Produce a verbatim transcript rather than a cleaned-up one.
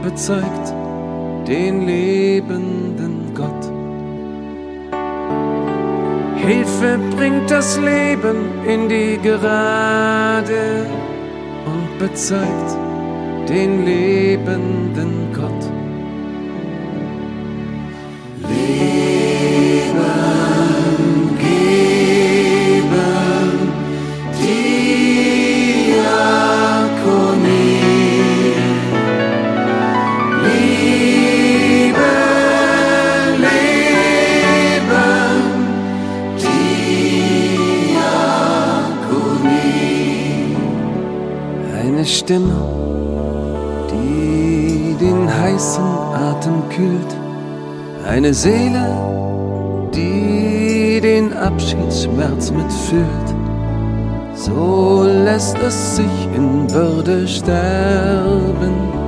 bezeugt den lebenden Gott. Hilfe bringt das Leben in die Gerade und bezeugt den lebenden Gott. Leben geben, Diakonie. Liebe leben, Diakonie. Eine Stimme, die den heißen Atem kühlt, eine Seele, die den Abschiedsschmerz mitfühlt. So lässt es sich in Würde sterben.